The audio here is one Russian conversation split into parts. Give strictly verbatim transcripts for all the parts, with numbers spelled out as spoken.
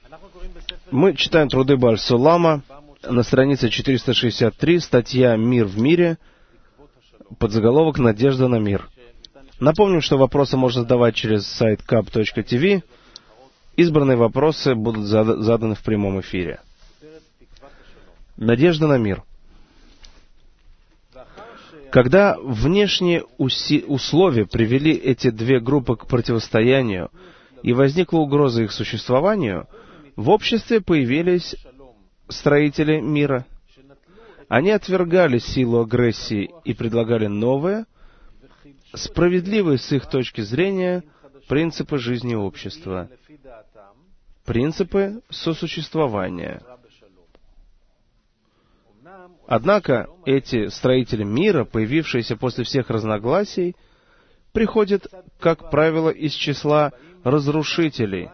Мы читаем труды Бааль-Сулама на странице четыреста шестьдесят три, статья «Мир в мире», подзаголовок «Надежда на мир». Напомним, что вопросы можно задавать через сайт кап точка ти ви. Избранные вопросы будут заданы в прямом эфире. Надежда на мир. Когда внешние уси- условия привели эти две группы к противостоянию и возникла угроза их существованию, в обществе появились строители мира. Они отвергали силу агрессии и предлагали новые, справедливые с их точки зрения, принципы жизни общества, принципы сосуществования. Однако эти строители мира, появившиеся после всех разногласий, приходят, как правило, из числа разрушителей,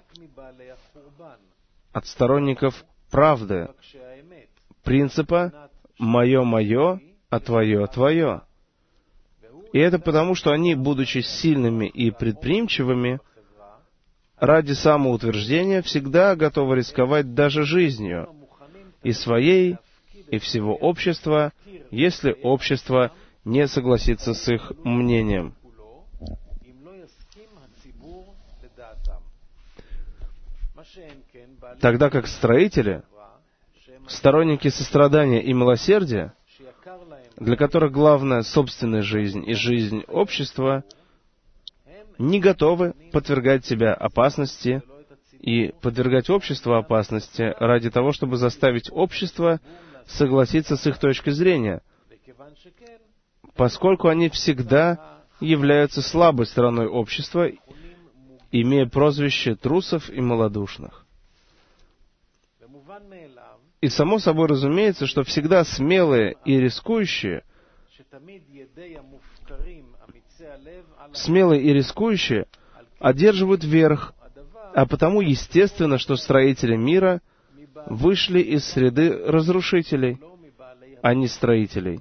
от сторонников правды, принципа «моё-моё, а твоё-твоё». И это потому, что они, будучи сильными и предприимчивыми, ради самоутверждения всегда готовы рисковать даже жизнью, и своей, и всего общества, если общество не согласится с их мнением. Тогда как строители, сторонники сострадания и милосердия, для которых главная собственная жизнь и жизнь общества, не готовы подвергать себя опасности и подвергать общество опасности ради того, чтобы заставить общество согласиться с их точкой зрения, поскольку они всегда являются слабой стороной общества, имея прозвище трусов и малодушных. И само собой разумеется, что всегда смелые и рискующие, смелые и рискующие одерживают верх, а потому естественно, что строители мира вышли из среды разрушителей, а не строителей.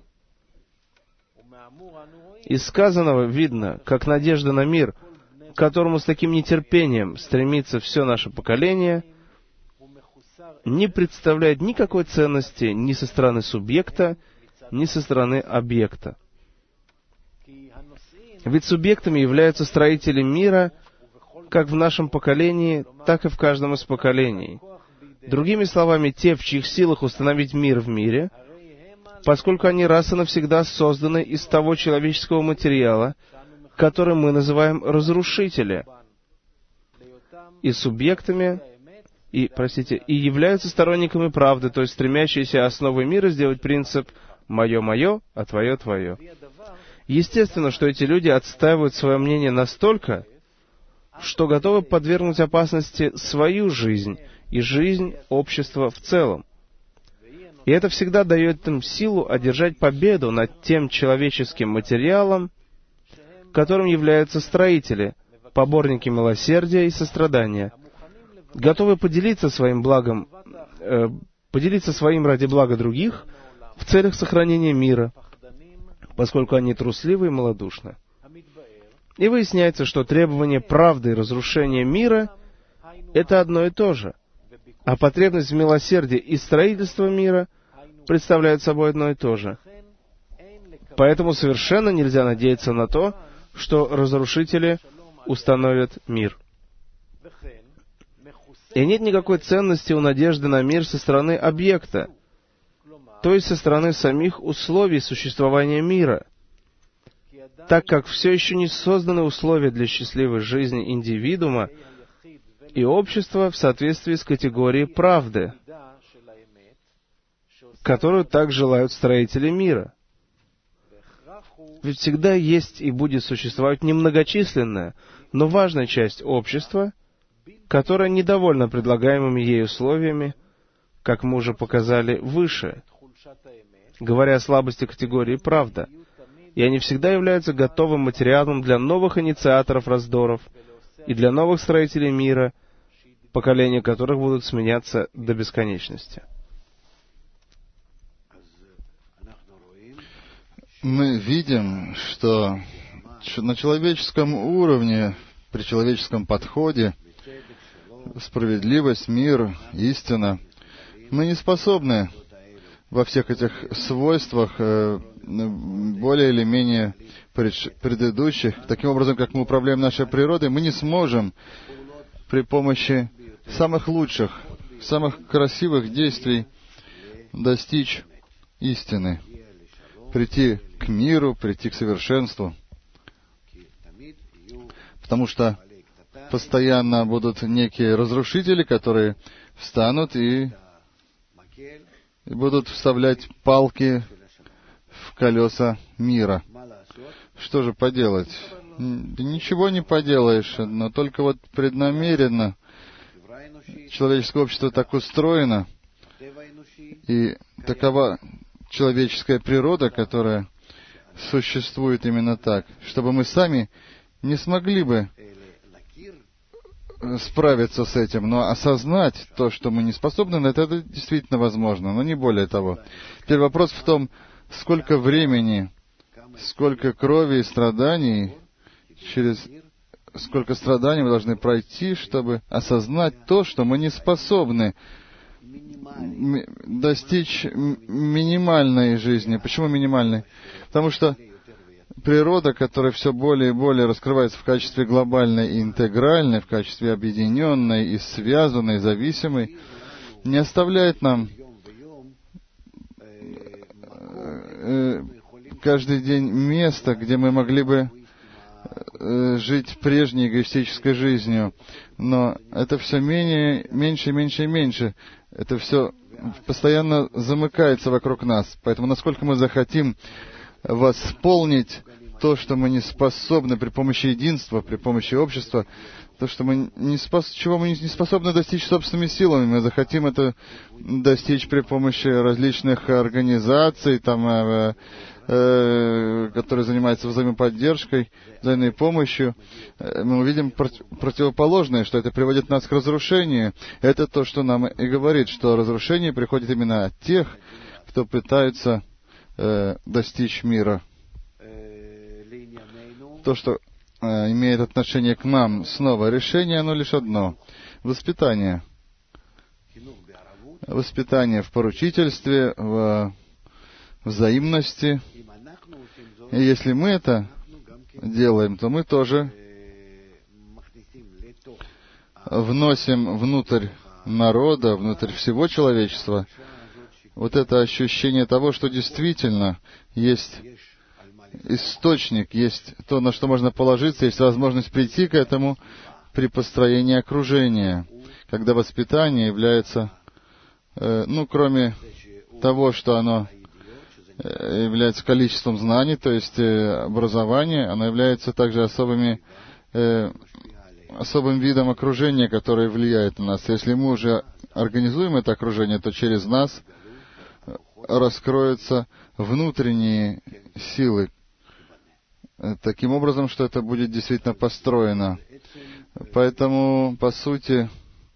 Из сказанного видно, как надежда на мир, к которому с таким нетерпением стремится все наше поколение, не представляет никакой ценности ни со стороны субъекта, ни со стороны объекта. Ведь субъектами являются строители мира как в нашем поколении, так и в каждом из поколений. Другими словами, те, в чьих силах установить мир в мире, поскольку они раз и навсегда созданы из того человеческого материала, который мы называем разрушители, и субъектами, и, простите, и являются сторонниками правды, то есть стремящиеся основой мира сделать принцип «моё-моё, а твоё-твоё». Естественно, что эти люди отстаивают свое мнение настолько, что готовы подвергнуть опасности свою жизнь и жизнь общества в целом. И это всегда дает им силу одержать победу над тем человеческим материалом, которым являются строители, поборники милосердия и сострадания, готовы поделиться своим благом, э, поделиться своим ради блага других в целях сохранения мира, поскольку они трусливы и малодушны. И выясняется, что требование правды и разрушения мира — это одно и то же, а потребность в милосердии и строительство мира представляют собой одно и то же. Поэтому совершенно нельзя надеяться на то, что разрушители установят мир. И нет никакой ценности у надежды на мир со стороны объекта, то есть со стороны самих условий существования мира, так как все еще не созданы условия для счастливой жизни индивидуума и общества в соответствии с категорией правды, которую так желают строители мира. Ведь всегда есть и будет существовать немногочисленная, но важная часть общества, которая недовольна предлагаемыми ей условиями, как мы уже показали выше, говоря о слабости категории «правда», и они всегда являются готовым материалом для новых инициаторов раздоров и для новых строителей мира, поколения которых будут сменяться до бесконечности. Мы видим, что на человеческом уровне, при человеческом подходе, справедливость, мир, истина. Мы не способны во всех этих свойствах, э, более или менее предыдущих, таким образом, как мы управляем нашей природой, мы не сможем при помощи самых лучших, самых красивых действий достичь истины, прийти к миру, прийти к совершенству. Потому что постоянно будут некие разрушители, которые встанут и, и будут вставлять палки в колеса мира. Что же поделать? Ничего не поделаешь, но только вот преднамеренно человеческое общество так устроено, и такова человеческая природа, которая существует именно так, чтобы мы сами не смогли бы справиться с этим, но осознать то, что мы не способны на это, это действительно возможно, но не более того. Теперь вопрос в том, сколько времени, сколько крови и страданий, через сколько страданий мы должны пройти, чтобы осознать то, что мы не способны достичь минимальной жизни. Почему минимальной? Потому что природа, которая все более и более раскрывается в качестве глобальной и интегральной, в качестве объединенной и связанной, зависимой, не оставляет нам каждый день места, где мы могли бы жить прежней эгоистической жизнью. Но это все менее, меньше, меньше и меньше. Это все постоянно замыкается вокруг нас. Поэтому насколько мы захотим восполнить то, что мы не способны при помощи единства, при помощи общества, то, что мы не спос... чего мы не способны достичь собственными силами, мы захотим это достичь при помощи различных организаций, там, э, э, которые занимаются взаимоподдержкой, взаимной помощью, мы увидим против... противоположное, что это приводит нас к разрушению. Это то, что нам и говорит, что разрушение приходит именно от тех, кто пытается э, достичь мира. То, что э, имеет отношение к нам, снова решение, оно лишь одно. Воспитание. Воспитание в поручительстве, в взаимности. И если мы это делаем, то мы тоже вносим внутрь народа, внутрь всего человечества вот это ощущение того, что действительно есть источник, есть то, на что можно положиться, есть возможность прийти к этому при построении окружения, когда воспитание является, э, ну, кроме того, что оно э, является количеством знаний, то есть э, образование, оно является также особыми, э, особым видом окружения, которое влияет на нас. Если мы уже организуем это окружение, то через нас раскроются внутренние силы, таким образом, что это будет действительно построено. Поэтому, по сути,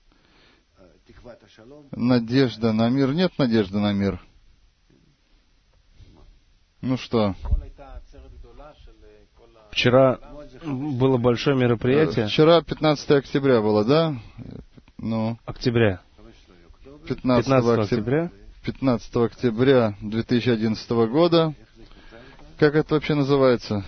надежда на мир. Нет надежды на мир. Ну что? Вчера было большое мероприятие. Вчера пятнадцатое октября было, да? Ну, октября. пятнадцатого октября. пятнадцатого октября две тысячи одиннадцатого года. Как это вообще называется?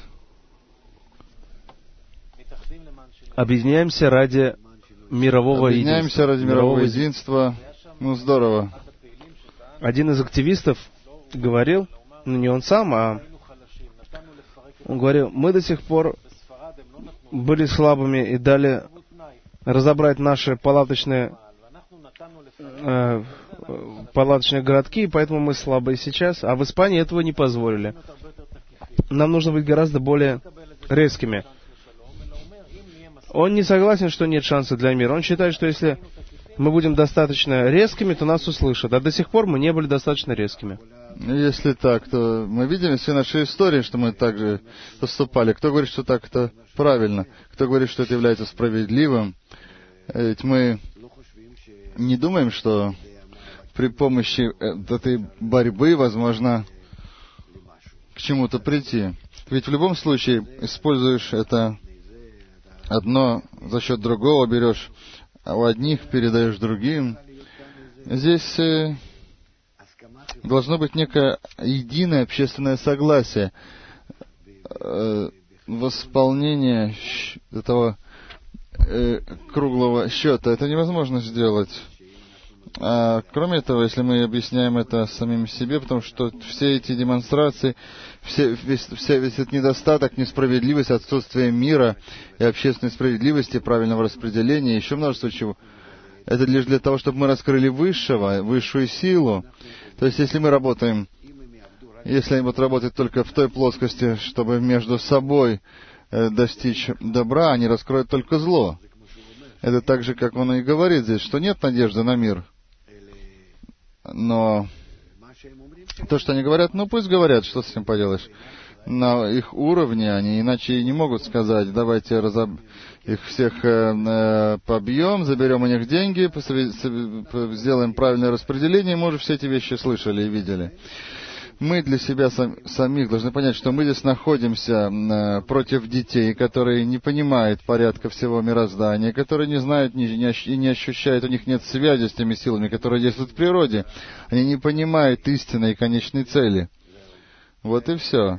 Объединяемся ради мирового Объединяемся единства. ради мирового единства. Ну, здорово. Один из активистов говорил, ну не он сам, а он говорил, мы до сих пор были слабыми и дали разобрать наши палаточные, э, палаточные городки, и поэтому мы слабые сейчас, а в Испании этого не позволили. Нам нужно быть гораздо более резкими. Он не согласен, что нет шанса для мира. Он считает, что если мы будем достаточно резкими, то нас услышат. А до сих пор мы не были достаточно резкими. Если так, то мы видим все наши истории, что мы так же поступали. Кто говорит, что так это правильно? Кто говорит, что это является справедливым? Ведь мы не думаем, что при помощи этой борьбы возможно к чему-то прийти. Ведь в любом случае используешь это одно за счет другого, берешь у одних передаешь другим. Здесь э, должно быть некое единое общественное согласие, э, восполнение этого э, круглого счета. Это невозможно сделать. А кроме этого, если мы объясняем это самим себе, потому что все эти демонстрации, все, весь, вся, весь этот недостаток, несправедливость, отсутствие мира и общественной справедливости, правильного распределения, еще множество чего, это лишь для того, чтобы мы раскрыли высшего, высшую силу. То есть, если мы работаем, если они будут работать только в той плоскости, чтобы между собой э, достичь добра, они раскроют только зло. Это так же, как он и говорит здесь, что нет надежды на мир. Но то, что они говорят, ну пусть говорят, что с этим поделаешь. На их уровне они иначе и не могут сказать, давайте разоб... их всех э, э, побьем, заберем у них деньги, посов... сделаем правильное распределение. Мы уже все эти вещи слышали и видели. Мы для себя сам, самих должны понять, что мы здесь находимся э, против детей, которые не понимают порядка всего мироздания, которые не знают не, не, и не ощущают, у них нет связи с теми силами, которые действуют в природе. Они не понимают истинной и конечной цели. Вот и все.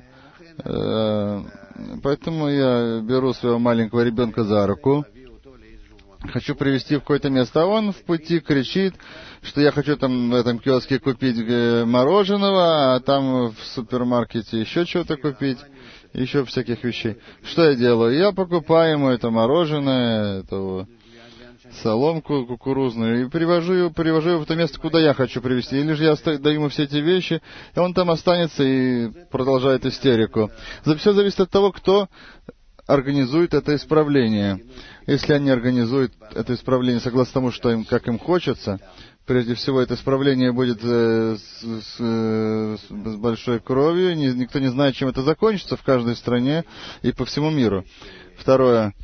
Э, поэтому я беру своего маленького ребенка за руку, хочу привести в какое-то место, а он в пути кричит, что я хочу там в этом киоске купить мороженого, а там в супермаркете еще что-то купить, еще всяких вещей. Что я делаю? Я покупаю ему это мороженое, эту соломку кукурузную, и привожу его, привожу его в то место, куда я хочу привезти. Или же я даю ему все эти вещи, и он там останется и продолжает истерику. Все зависит от того, кто организует это исправление. Если они организуют это исправление согласно тому, что им, как им хочется, прежде всего, это исправление будет э, с, с, с, с большой кровью, ни, никто не знает, чем это закончится в каждой стране и по всему миру. Второе,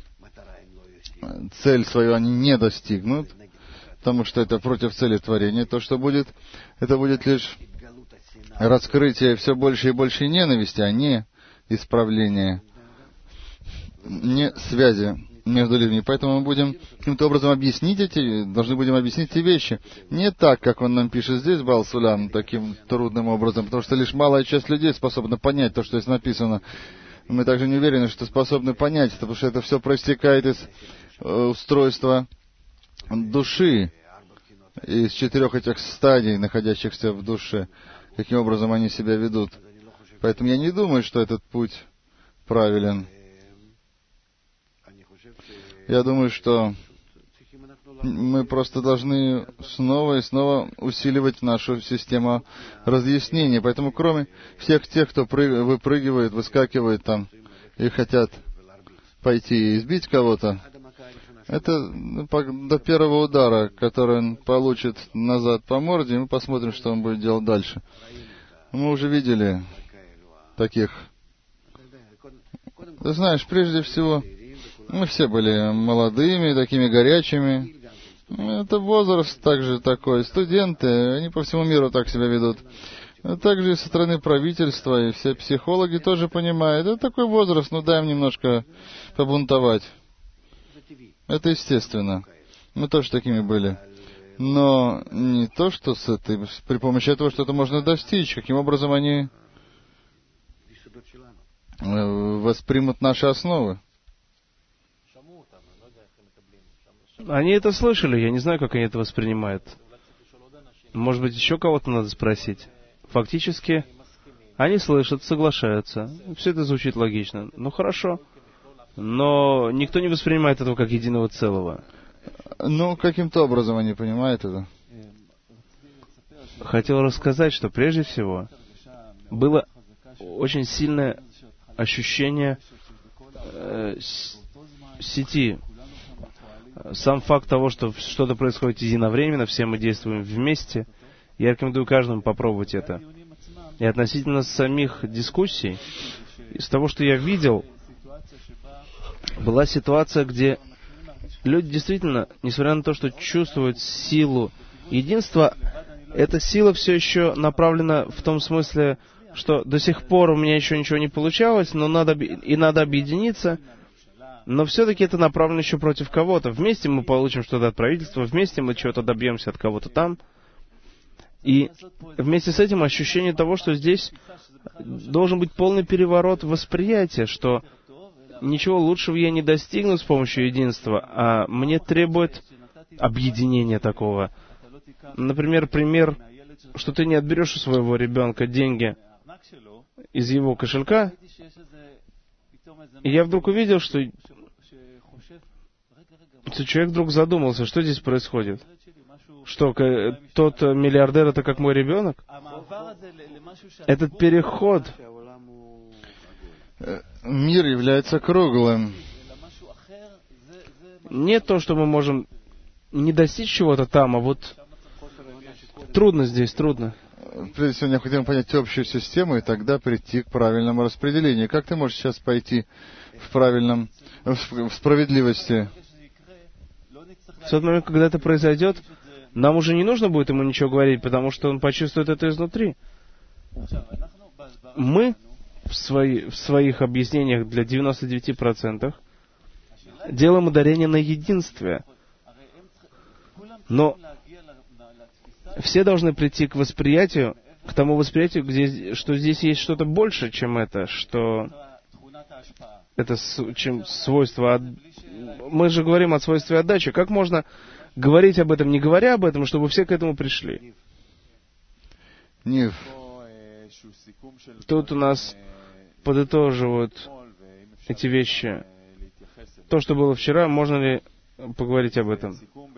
цель свою они не достигнут, потому что это против цели творения. То, что будет, это будет лишь раскрытие все больше и больше ненависти, а не исправление, не связи между людьми. Поэтому мы будем каким-то образом объяснить эти, должны будем объяснить эти вещи. Не так, как он нам пишет здесь, Баал Сулам, таким трудным образом, потому что лишь малая часть людей способна понять то, что здесь написано. Мы также не уверены, что способны понять это, потому что это все проистекает из э, устройства души, из четырех этих стадий, находящихся в душе, каким образом они себя ведут. Поэтому я не думаю, что этот путь правилен. Я думаю, что мы просто должны снова и снова усиливать нашу систему разъяснений. Поэтому кроме всех тех, кто прыг... выпрыгивает, выскакивает там и хотят пойти и избить кого-то, это до первого удара, который он получит назад по морде, и мы посмотрим, что он будет делать дальше. Мы уже видели таких. Ты знаешь, прежде всего, мы все были молодыми, такими горячими. Это возраст также такой. Студенты, они по всему миру так себя ведут. Также и со стороны правительства, и все психологи тоже понимают. Это такой возраст, ну дай им немножко побунтовать. Это естественно. Мы тоже такими были. Но не то, что с этой, при помощи этого что-то можно достичь. Каким образом они воспримут наши основы. Они это слышали, я не знаю, как они это воспринимают. Может быть, еще кого-то надо спросить. Фактически, они слышат, соглашаются. Все это звучит логично. Ну, хорошо. Но никто не воспринимает этого как единого целого. Ну, каким-то образом они понимают это. Хотел рассказать, что прежде всего было очень сильное ощущение э, сети. Сам факт того, что что-то происходит единовременно, все мы действуем вместе, я рекомендую каждому попробовать это. И относительно самих дискуссий, из того, что я видел, была ситуация, где люди действительно, несмотря на то, что чувствуют силу единства, эта сила все еще направлена в том смысле, что до сих пор у меня еще ничего не получалось, но надо, и надо объединиться. Но все-таки это направлено еще против кого-то. Вместе мы получим что-то от правительства, вместе мы чего-то добьемся от кого-то там. И вместе с этим ощущение того, что здесь должен быть полный переворот восприятия, что ничего лучшего я не достигну с помощью единства, а мне требует объединения такого. Например, пример, что ты не отберешь у своего ребенка деньги из его кошелька, и я вдруг увидел, что человек вдруг задумался, что здесь происходит. Что, тот миллиардер — это как мой ребенок? Этот переход... Мир является круглым. Не то, что мы можем не достичь чего-то там, а вот трудно здесь, трудно. Прежде всего, необходимо понять общую систему и тогда прийти к правильному распределению. Как ты можешь сейчас пойти в правильном, в справедливости? В тот момент, когда это произойдет, нам уже не нужно будет ему ничего говорить, потому что он почувствует это изнутри. Мы в, свои, в своих объяснениях для девяноста девяти процентов делаем ударение на единстве. Но все должны прийти к восприятию, к тому восприятию, где, что здесь есть что-то больше, чем это, что это чем свойство... Мы же говорим о свойстве отдачи. Как можно говорить об этом, не говоря об этом, чтобы все к этому пришли? Нив. Тут у нас подытоживают эти вещи. То, что было вчера, можно ли поговорить об этом?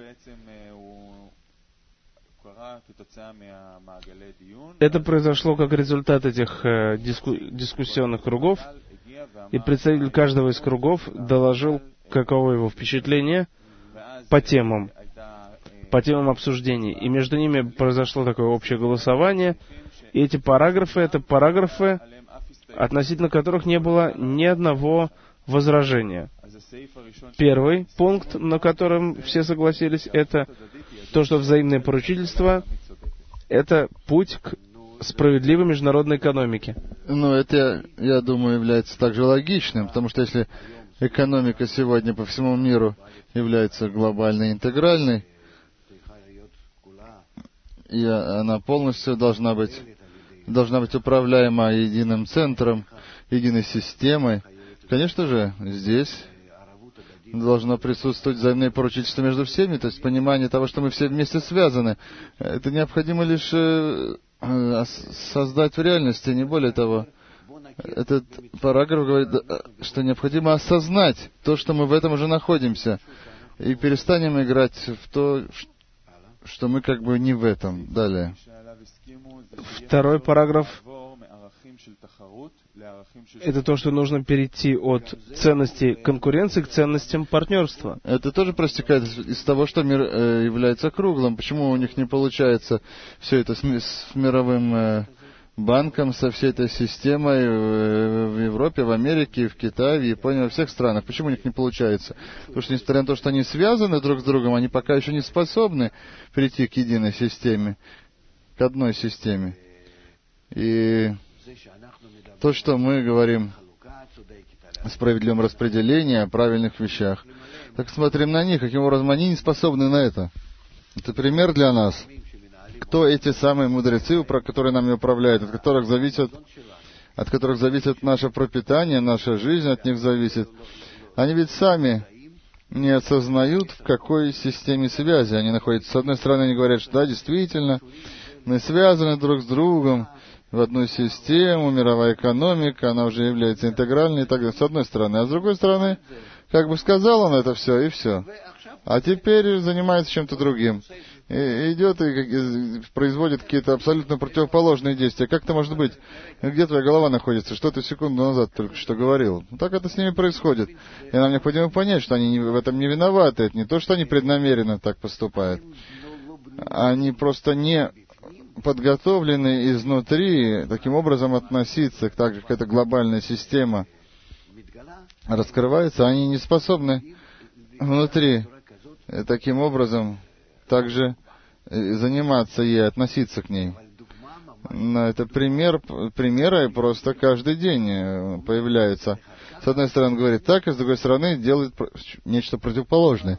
Это произошло как результат этих э, диску, дискуссионных кругов, и представитель каждого из кругов доложил, каково его впечатление по темам, по темам обсуждений. И между ними произошло такое общее голосование, и эти параграфы, это параграфы, относительно которых не было ни одного возражения. Первый пункт, на котором все согласились, это то, что взаимное поручительство — это путь к справедливой международной экономике. Ну, это, я думаю, является также логичным, потому что если экономика сегодня по всему миру является глобальной, интегральной, и она полностью должна быть, должна быть управляема единым центром, единой системой, конечно же, здесь должно присутствовать взаимное поручительство между всеми, то есть понимание того, что мы все вместе связаны. Это необходимо лишь э, создать в реальности, не более того. Этот параграф говорит, что необходимо осознать то, что мы в этом уже находимся, и перестанем играть в то, что мы как бы не в этом. Далее. Второй параграф — это то, что нужно перейти от ценностей конкуренции к ценностям партнерства. Это тоже проистекает из того, что мир э, является круглым. Почему у них не получается все это с, с мировым э, банком, со всей этой системой э, в Европе, в Америке, в Китае, в Японии, во всех странах? Почему у них не получается? Потому что, несмотря на то, что они связаны друг с другом, они пока еще не способны прийти к единой системе, к одной системе. И то, что мы говорим о справедливом распределении, о правильных вещах, так смотрим на них, каким образом они не способны на это. Это пример для нас. Кто эти самые мудрецы, которые нами управляют, от которых зависит, от которых зависит наше пропитание, наша жизнь от них зависит. Они ведь сами не осознают, в какой системе связи они находятся. С одной стороны, они говорят, что да, действительно, мы связаны друг с другом в одну систему, мировая экономика, она уже является интегральной и так далее, с одной стороны. А с другой стороны, как бы сказал он это все, и все. А теперь занимается чем-то другим. И идет и производит какие-то абсолютно противоположные действия. Как это может быть? Где твоя голова находится? Что ты секунду назад только что говорил? Ну, так это с ними происходит. И нам необходимо понять, что они в этом не виноваты. Это не то, что они преднамеренно так поступают. Они просто не подготовлены изнутри таким образом относиться, так же, как эта глобальная система раскрывается, они не способны внутри таким образом также заниматься ей, относиться к ней. Но это пример, примеры просто каждый день появляются. С одной стороны, он говорит так, а с другой стороны, делает нечто противоположное.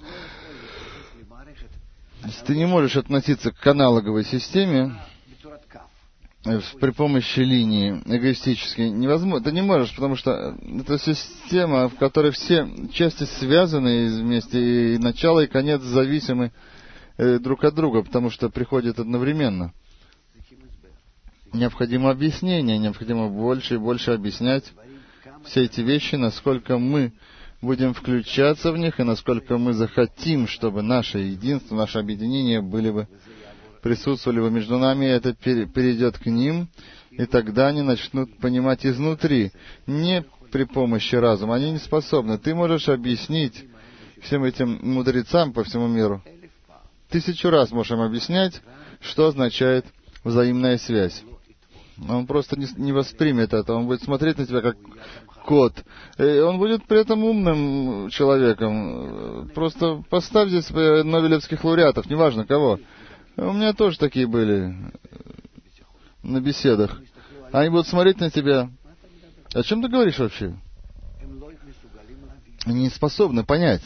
Если ты не можешь относиться к аналоговой системе при помощи линии эгоистической, невозможно, ты не можешь, потому что это система, в которой все части связаны вместе, и начало, и конец зависимы друг от друга, потому что приходят одновременно. Необходимо объяснение, необходимо больше и больше объяснять все эти вещи, насколько мы будем включаться в них, и насколько мы захотим, чтобы наше единство, наше объединение были бы, присутствовали бы между нами, и это перейдет к ним, и тогда они начнут понимать изнутри, не при помощи разума. Они не способны. Ты можешь объяснить всем этим мудрецам по всему миру. Тысячу раз можем объяснять, что означает взаимная связь. Он просто не, не воспримет это. Он будет смотреть на тебя как кот. И он будет при этом умным человеком. Просто поставь здесь нобелевских лауреатов, неважно кого. У меня тоже такие были на беседах. Они будут смотреть на тебя. О чем ты говоришь вообще? Они не способны понять.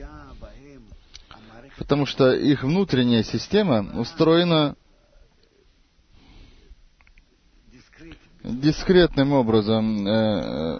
Потому что их внутренняя система устроена дискретным образом, э,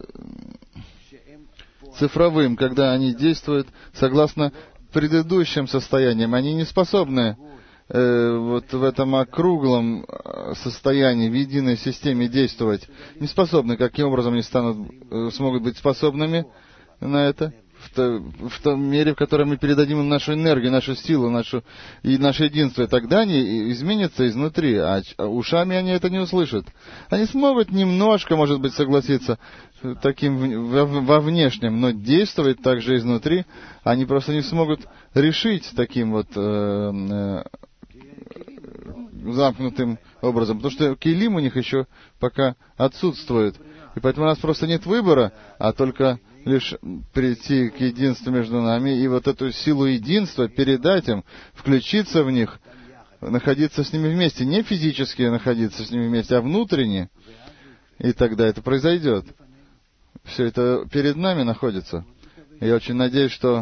цифровым, когда они действуют согласно предыдущим состояниям. Они не способны э, вот в этом округлом состоянии, в единой системе действовать. Не способны. Каким образом они станут, э, смогут быть способными на это? В, то, в том мере, в котором мы передадим им нашу энергию, нашу силу, нашу, и наше единство. И тогда они изменятся изнутри, а, а ушами они это не услышат. Они смогут немножко, может быть, согласиться таким во, во внешнем, но действовать также изнутри они просто не смогут решить таким вот э, э, замкнутым образом, потому что килим у них еще пока отсутствует. И поэтому у нас просто нет выбора, а только лишь прийти к единству между нами и вот эту силу единства передать им, включиться в них, находиться с ними вместе, не физически находиться с ними вместе, а внутренне, и тогда это произойдет. Все это перед нами находится. Я очень надеюсь, что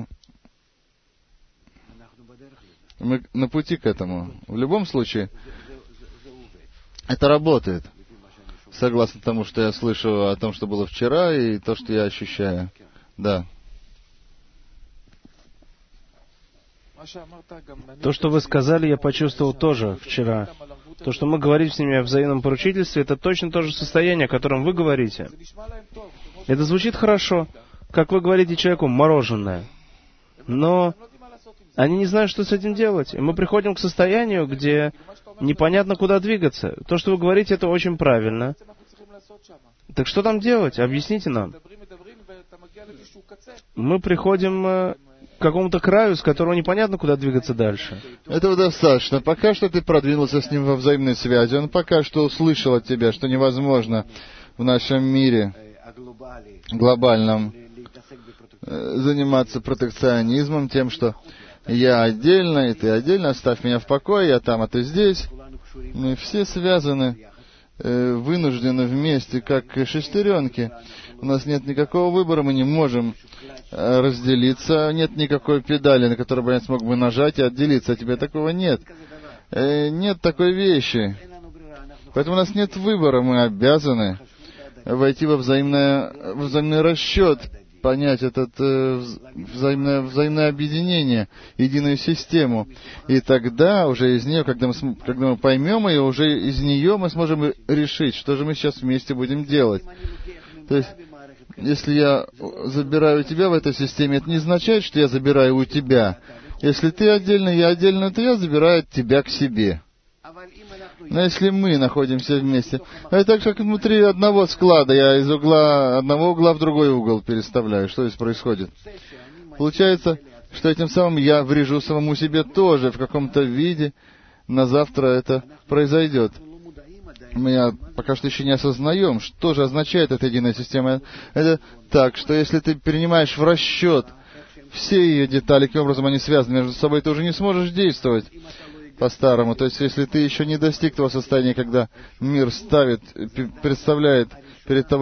мы на пути к этому. В любом случае, это работает. Согласно тому, что я слышу о том, что было вчера, и то, что я ощущаю. Да. То, что вы сказали, я почувствовал тоже вчера. То, что мы говорим с ними о взаимном поручительстве, это точно то же состояние, о котором вы говорите. Это звучит хорошо, как вы говорите человеку «мороженое». Но они не знают, что с этим делать. И мы приходим к состоянию, где непонятно, куда двигаться. То, что вы говорите, это очень правильно. Так что там делать? Объясните нам. Мы приходим к какому-то краю, с которого непонятно, куда двигаться дальше. Этого достаточно. Пока что ты продвинулся с ним во взаимной связи. Он пока что услышал от тебя, что невозможно в нашем мире глобальном заниматься протекционизмом, тем, что я отдельно, и ты отдельно, оставь меня в покое, я там, а ты здесь. Мы все связаны, э, вынуждены вместе, как шестеренки. У нас нет никакого выбора, мы не можем э, разделиться, нет никакой педали, на которую бы я смог бы нажать и отделиться. А тебя такого нет. Э, нет такой вещи. Поэтому у нас нет выбора, мы обязаны войти во взаимное, во взаимный расчет, понять это э, взаимное, взаимное объединение, единую систему. И тогда уже из нее, когда мы, когда мы поймем ее, уже из нее мы сможем решить, что же мы сейчас вместе будем делать. То есть, если я забираю тебя в этой системе, это не означает, что я забираю у тебя. Если ты отдельно, я отдельно, то я забираю тебя к себе. Но если мы находимся вместе, это так, как внутри одного склада, я из угла, одного угла в другой угол переставляю. Что здесь происходит? Получается, что этим самым я врежу самому себе тоже в каком-то виде. На завтра это произойдет. Мы пока что еще не осознаем, что же означает эта единая система. Это так, что если ты принимаешь в расчет все ее детали, каким образом они связаны между собой, ты уже не сможешь действовать по-старому. То есть, если ты еще не достиг того состояния, когда мир ставит, представляет перед тобой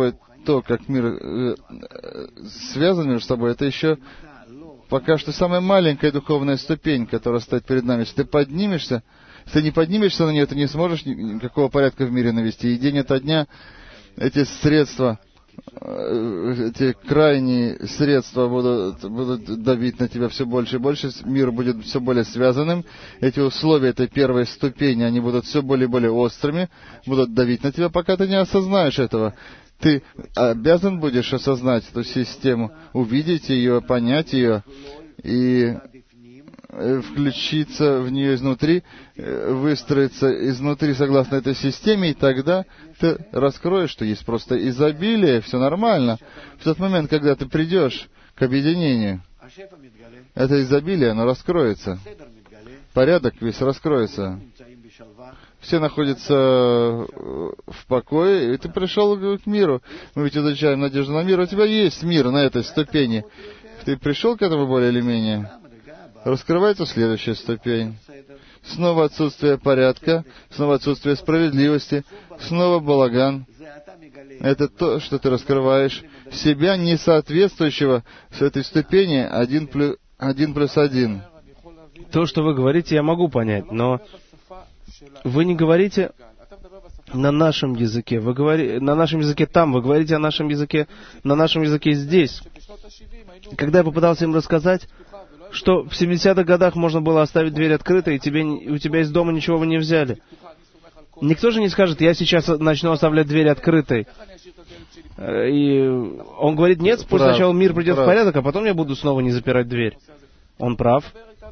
то, как мир э, связан между собой, это еще пока что самая маленькая духовная ступень, которая стоит перед нами. Если ты поднимешься, если ты не поднимешься на нее, ты не сможешь никакого порядка в мире навести. И день ото дня эти средства, эти крайние средства будут, будут давить на тебя все больше и больше, мир будет все более связанным, эти условия этой первой ступени, они будут все более и более острыми, будут давить на тебя, пока ты не осознаешь этого. Ты обязан будешь осознать эту систему, увидеть ее, понять ее и включиться в нее изнутри, выстроиться изнутри согласно этой системе, и тогда ты раскроешь, что есть просто изобилие, все нормально. В тот момент, когда ты придешь к объединению, это изобилие, оно раскроется. Порядок весь раскроется. Все находятся в покое, и ты пришел к миру. Мы ведь изучаем надежду на мир. У тебя есть мир на этой ступени. Ты пришел к этому более или менее? Раскрывается следующая ступень. Снова отсутствие порядка, снова отсутствие справедливости, снова балаган. Это то, что ты раскрываешь себя, не соответствующего с этой ступени один плюс один. Плюс один. То, что вы говорите, я могу понять, но вы не говорите на нашем языке. Вы говорите на нашем языке там, вы говорите о нашем языке, на нашем языке здесь. Когда я попытался им рассказать, что в семидесятых годах можно было оставить дверь открытой, и тебе, у тебя из дома ничего вы не взяли. Никто же не скажет, я сейчас начну оставлять дверь открытой. И он говорит, нет, пусть Прав, сначала мир придет прав. в порядок, а потом я буду снова не запирать дверь. Он прав.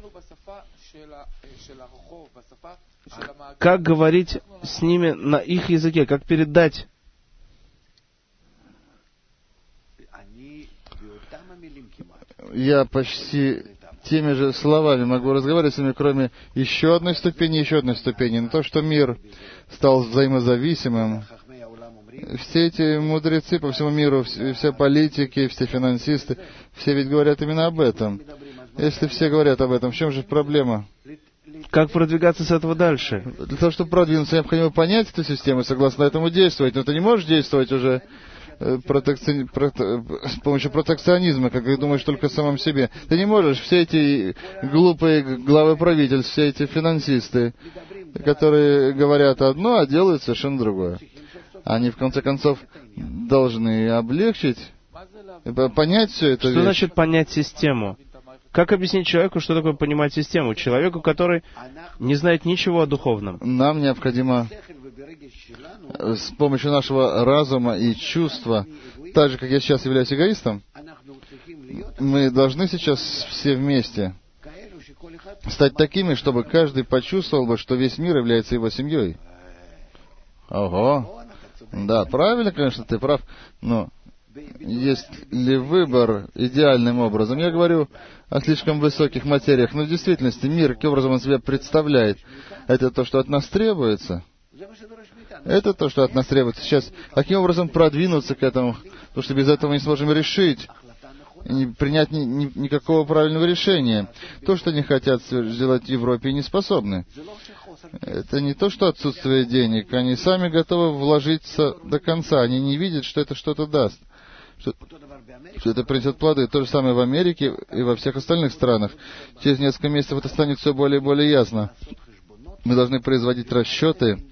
Как говорить с ними на их языке, как передать? Я почти теми же словами могу разговаривать с ними, кроме еще одной ступени, еще одной ступени. Но то, что мир стал взаимозависимым, все эти мудрецы по всему миру, все политики, все финансисты, все ведь говорят именно об этом. Если все говорят об этом, в чем же проблема? Как продвигаться с этого дальше? Для того, чтобы продвинуться, необходимо понять эту систему и согласно этому действовать. Но ты не можешь действовать уже протекци... прото... с помощью протекционизма, как ты думаешь только о самом себе. Ты не можешь. Все эти глупые главы правительств, все эти финансисты, которые говорят одно, а делают совершенно другое. Они, в конце концов, должны облегчить, понять все это. Что вещь. значит понять систему? Как объяснить человеку, что такое понимать систему? Человеку, который не знает ничего о духовном. Нам необходимо с помощью нашего разума и чувства, так же, как я сейчас являюсь эгоистом, мы должны сейчас все вместе стать такими, чтобы каждый почувствовал бы, что весь мир является его семьей. Ого! Да, правильно, конечно, ты прав, но есть ли выбор идеальным образом? Я говорю о слишком высоких материях, но в действительности мир, каким образом он себя представляет, это то, что от нас требуется. Это то, что от нас требуется сейчас. Каким образом продвинуться к этому? Потому что без этого мы не сможем решить, не принять ни, ни, никакого правильного решения. То, что они хотят сделать в Европе, не способны. Это не то, что отсутствие денег. Они сами готовы вложиться до конца. Они не видят, что это что-то даст. Что, что это принесет плоды. То же самое в Америке и во всех остальных странах. Через несколько месяцев это станет все более и более ясно. Мы должны производить расчеты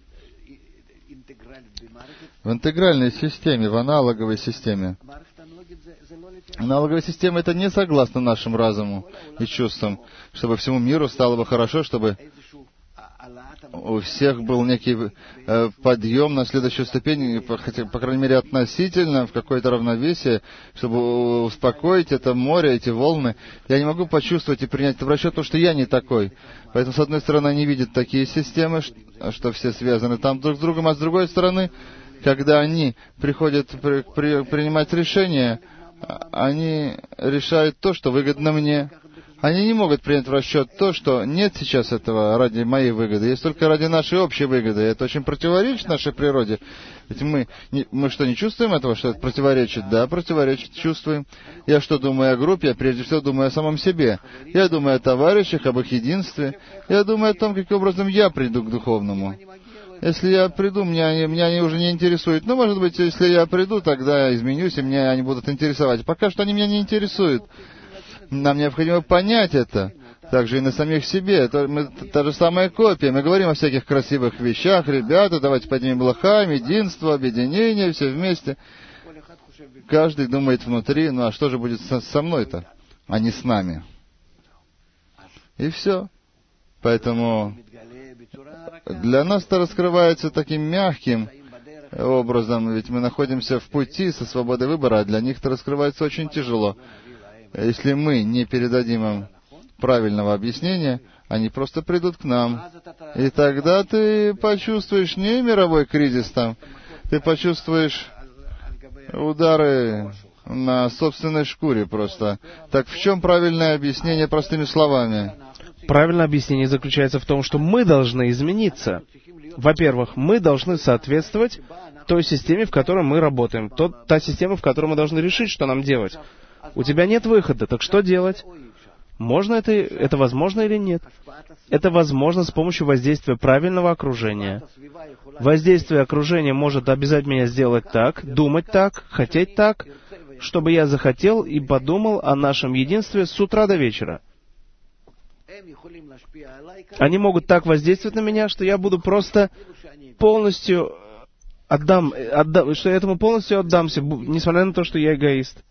в интегральной системе, в аналоговой системе. Аналоговая система — это не согласно нашему разуму и чувствам, чтобы всему миру стало бы хорошо, чтобы у всех был некий э, подъем на следующую ступень, по, хотя, по крайней мере, относительно, в какое-то равновесие, чтобы успокоить это море, эти волны. Я не могу почувствовать и принять это в расчет, потому что я не такой. Поэтому, с одной стороны, они видят такие системы, что, что все связаны там друг с другом, а с другой стороны, когда они приходят при, при, принимать решения, они решают то, что выгодно мне. Они не могут принять в расчет то, что нет сейчас этого ради моей выгоды, есть только ради нашей общей выгоды. Это очень противоречит нашей природе. Ведь мы, не, мы что, не чувствуем этого, что это противоречит? Да, противоречит, чувствуем. Я что думаю о группе? Я прежде всего думаю о самом себе. Я думаю о товарищах, об их единстве. Я думаю о том, каким образом я приду к духовному. Если я приду, меня они, меня они уже не интересуют. Ну, может быть, если я приду, тогда я изменюсь, и меня они будут интересовать. Пока что они меня не интересуют. Нам необходимо понять это. Также и на самих себе. Это мы, та же самая копия. Мы говорим о всяких красивых вещах. Ребята, давайте поднимем лохаем, единство, объединение, все вместе. Каждый думает внутри, ну а что же будет со, со мной-то, а не с нами? И все. Поэтому для нас это раскрывается таким мягким образом, ведь мы находимся в пути со свободой выбора, а для них это раскрывается очень тяжело. Если мы не передадим им правильного объяснения, они просто придут к нам. И тогда ты почувствуешь не мировой кризис там, ты почувствуешь удары на собственной шкуре просто. Так в чем правильное объяснение простыми словами? Правильное объяснение заключается в том, что мы должны измениться. Во-первых, мы должны соответствовать той системе, в которой мы работаем. Тот, та система, в которой мы должны решить, что нам делать. У тебя нет выхода, так что делать? Можно это, это возможно или нет? Это возможно с помощью воздействия правильного окружения. Воздействие окружения может обязать меня сделать так, думать так, хотеть так, чтобы я захотел и подумал о нашем единстве с утра до вечера. Они могут так воздействовать на меня, что я буду просто полностью отдам, отдам, что я этому полностью отдамся, несмотря на то, что я эгоист.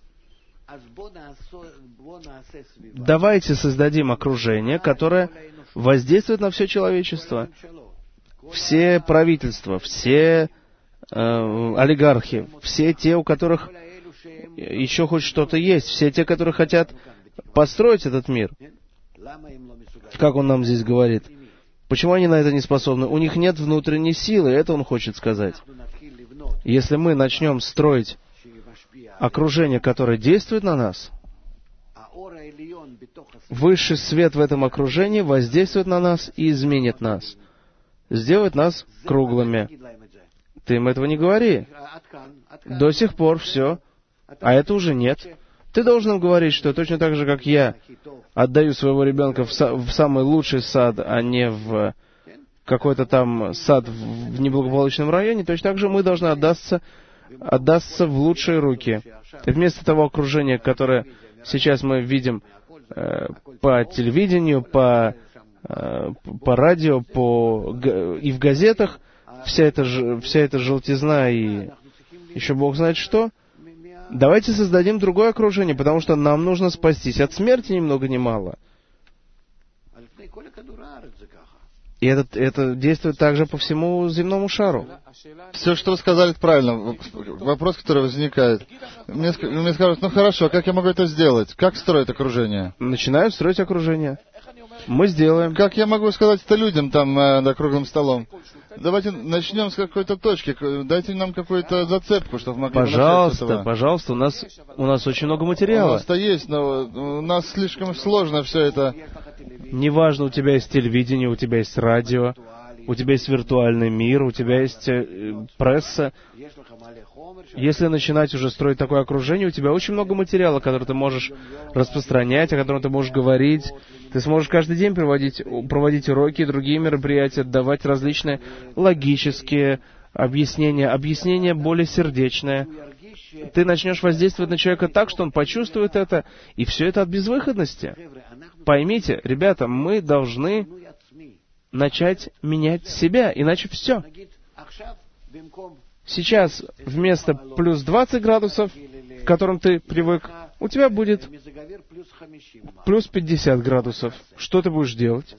Давайте создадим окружение, которое воздействует на все человечество. Все правительства, все э, олигархи, все те, у которых еще хоть что-то есть, все те, которые хотят построить этот мир. Как он нам здесь говорит? Почему они на это не способны? У них нет внутренней силы, это он хочет сказать. Если мы начнем строить окружение, которое действует на нас, высший свет в этом окружении воздействует на нас и изменит нас, сделает нас круглыми. Ты им этого не говори. До сих пор все, а это уже нет. Ты должен им говорить, что точно так же, как я отдаю своего ребенка в, са- в самый лучший сад, а не в какой-то там сад в, в неблагополучном районе, точно так же мы должны отдаться, отдаться в лучшие руки. И вместо того окружения, которое сейчас мы видим э, по телевидению, по, э, по радио, по, г- и в газетах, вся эта, ж- вся эта желтизна и еще Бог знает что, давайте создадим другое окружение, потому что нам нужно спастись от смерти ни много ни мало. И это, это действует также по всему земному шару. Все, что вы сказали, это правильно. Вопрос, который возникает. Мне, мне скажут, ну хорошо, как я могу это сделать? Как строить окружение? Начинаю строить окружение. Мы сделаем. Как я могу сказать это людям там э, за круглым столом? Давайте начнем с какой-то точки. Дайте нам какую-то зацепку, чтобы могли Пожалуйста, начать с этого. пожалуйста, у нас, у нас очень много материала. У нас-то есть, но у нас слишком сложно все это. Неважно, у тебя есть телевидение, у тебя есть радио, у тебя есть виртуальный мир, у тебя есть э, пресса. Если начинать уже строить такое окружение, у тебя очень много материала, который ты можешь распространять, о котором ты можешь говорить. Ты сможешь каждый день проводить, проводить уроки и другие мероприятия, давать различные логические объяснения, объяснения более сердечные. Ты начнешь воздействовать на человека так, что он почувствует это, и все это от безвыходности. Поймите, ребята, мы должны начать менять себя, иначе все. Сейчас вместо плюс двадцать градусов, к которым ты привык, у тебя будет плюс пятьдесят градусов. Что ты будешь делать?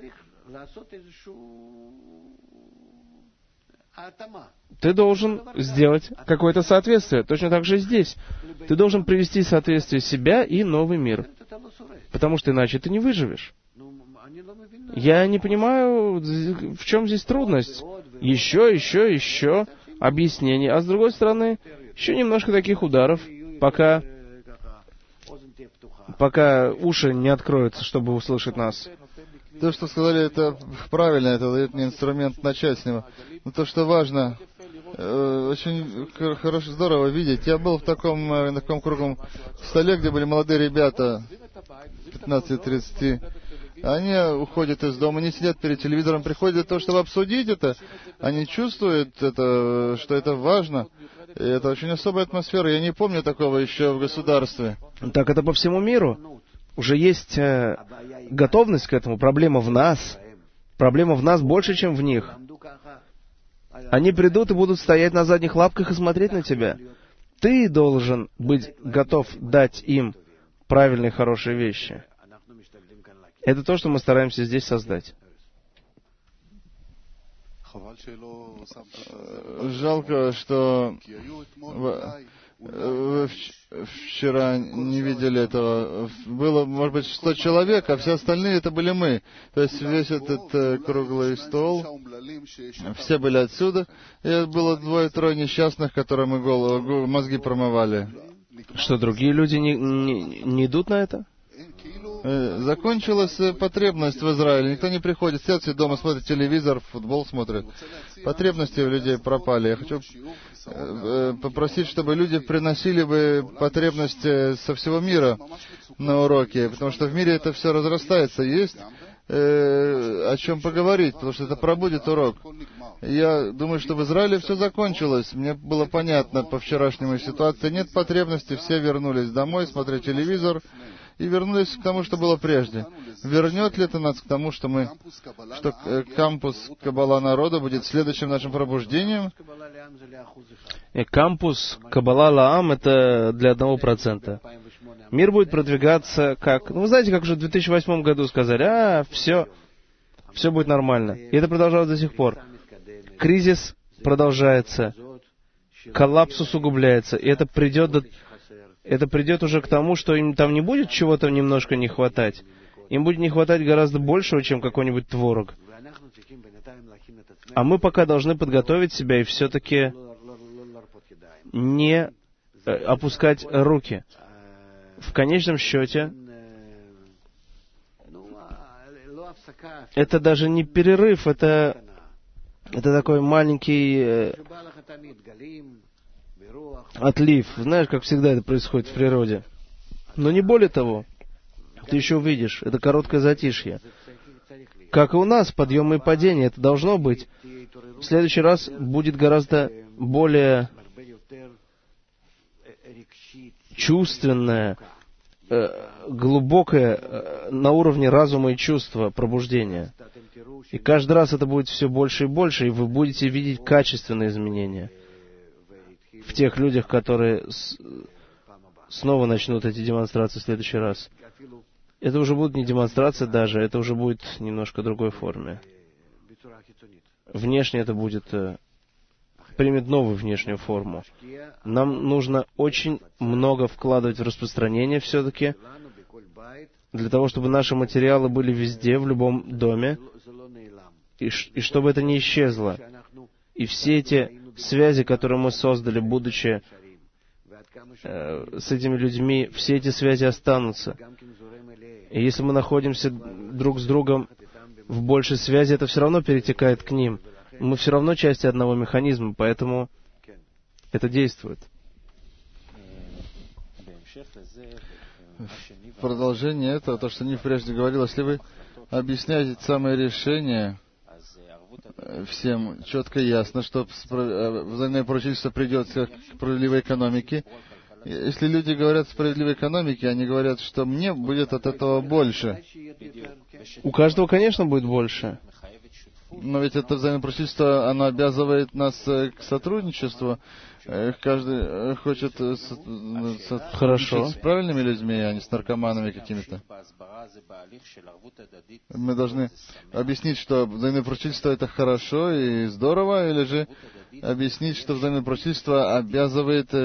Ты должен сделать какое-то соответствие. Точно так же здесь. Ты должен привести в соответствие себя и новый мир. Потому что иначе ты не выживешь. Я не понимаю, в чем здесь трудность. Еще, еще, еще объяснений. А с другой стороны, еще немножко таких ударов, пока, пока уши не откроются, чтобы услышать нас. То, что сказали, это правильно, это дает мне инструмент начать с него. Но то, что важно, э, очень хорошо, здорово видеть. Я был в таком, э, на таком круглом столе, где были молодые ребята, пятнадцати-тридцати Они уходят из дома, не сидят перед телевизором, приходят для того, чтобы обсудить это. Они чувствуют, это, что это важно. И это очень особая атмосфера. Я не помню такого еще в государстве. Так это по всему миру. Уже есть э, готовность к этому. Проблема в нас. Проблема в нас больше, чем в них. Они придут и будут стоять на задних лапках и смотреть на тебя. Ты должен быть готов дать им правильные, хорошие вещи. Это то, что мы стараемся здесь создать. Жалко, что вы вчера не видели этого. Было, может быть, сто человек, а все остальные это были мы. То есть весь этот круглый стол, все были отсюда. И было двое-трое несчастных, которым мы голову, мозги промывали. Что, другие люди не, не, не идут на это? Закончилась потребность в Израиле. Никто не приходит, сидят все дома, смотрят телевизор, футбол смотрят. Потребности у людей пропали. Я хочу попросить, чтобы люди приносили бы потребности со всего мира на уроки, потому что в мире это все разрастается. Есть э, о чем поговорить, потому что это пробудет урок. Я думаю, что в Израиле все закончилось. Мне было понятно по вчерашнему ситуации. Нет потребности, все вернулись домой, смотреть телевизор. И вернулись к тому, что было прежде. Вернет ли это нас к тому, что мы, что кампус Каббала народа будет следующим нашим пробуждением? И кампус Каббала Лаам — это для одного процента. Мир будет продвигаться как... Ну, вы знаете, как уже в две тысячи восьмом году сказали, а, все, все будет нормально. И это продолжалось до сих пор. Кризис продолжается, коллапс усугубляется, и это придет до... Это придет уже к тому, что им там не будет чего-то немножко не хватать. Им будет не хватать гораздо большего, чем какой-нибудь творог. А мы пока должны подготовить себя и все-таки не опускать руки. В конечном счете, это даже не перерыв, это, это такой маленький... отлив. Знаешь, как всегда это происходит в природе. Но не более того. Ты еще увидишь, это короткое затишье. Как и у нас, подъемы и падения, это должно быть. В следующий раз будет гораздо более чувственное, глубокое, на уровне разума и чувства пробуждение. И каждый раз это будет все больше и больше, и вы будете видеть качественные изменения в тех людях, которые с... снова начнут эти демонстрации в следующий раз. Это уже будут не демонстрации даже, это уже будет в немножко другой форме. Внешне это будет... примет новую внешнюю форму. Нам нужно очень много вкладывать в распространение все-таки, для того, чтобы наши материалы были везде, в любом доме, и, и чтобы это не исчезло. И все эти связи, которые мы создали, будучи э, с этими людьми, все эти связи останутся. И если мы находимся друг с другом в большей связи, это все равно перетекает к ним. Мы все равно части одного механизма, поэтому это действует. В продолжение этого, то, что Нив прежде говорил, если вы объясняете самые решения всем четко и ясно, что взаимное поручительство придет к справедливой экономике. Если люди говорят о справедливой экономике, они говорят, что мне будет от этого больше. У каждого, конечно, будет больше. Но ведь это взаимное поручительство, оно обязывает нас к сотрудничеству. Каждый хочет Хорошо. с правильными людьми, а не с наркоманами какими-то. Мы должны объяснить, что взаимное поручительство — это хорошо и здорово, или же объяснить, что взаимное поручительство обязывает